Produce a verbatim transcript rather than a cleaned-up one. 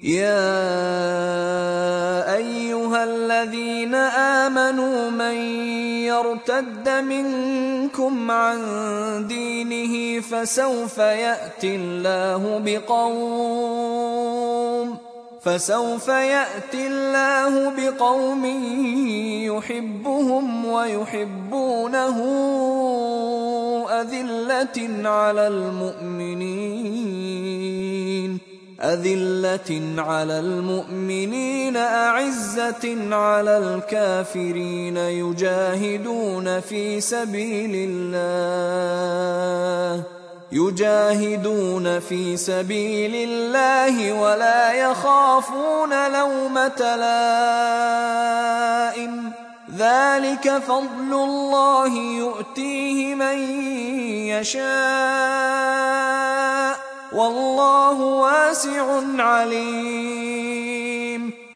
يا أيها الذين آمنوا من يرتد منكم عن دينه فسوف يأتي الله بقوم فسوف يأتي الله بقوم يحبهم ويحبونه أذلة على المؤمنين أذلة على المؤمنين أعزة على الكافرين يجاهدون في سبيل الله يجاهدون في سبيل الله ولا يخافون لومة لائم ذلك فضل الله يؤتيه من يشاء والله واسع عليم.